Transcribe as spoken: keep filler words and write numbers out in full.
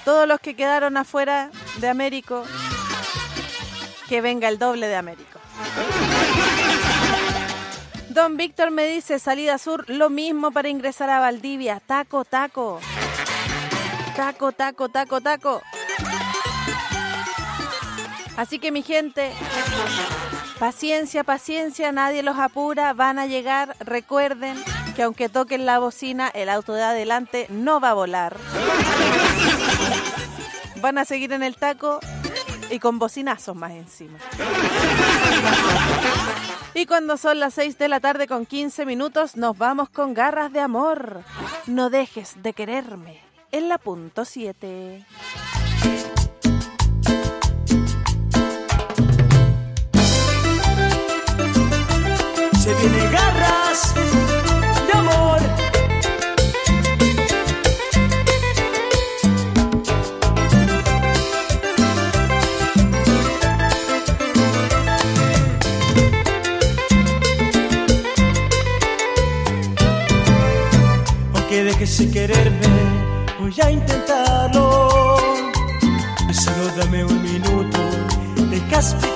todos los que quedaron afuera de Américo, que venga el doble de Américo. Don Víctor me dice, salida sur, lo mismo para ingresar a Valdivia. Taco, taco. Taco, taco, taco, taco. Así que mi gente, paciencia, paciencia, nadie los apura, van a llegar. Recuerden que aunque toquen la bocina, el auto de adelante no va a volar. Van a seguir en el taco y con bocinazos más encima. Y cuando son las seis de la tarde con quince minutos, nos vamos con Garras de Amor. No dejes de quererme. En la punto siete. Se viene Garras de Amor. Aunque dejes de quererme, voy a intentarlo. Solo dame un minuto, dejas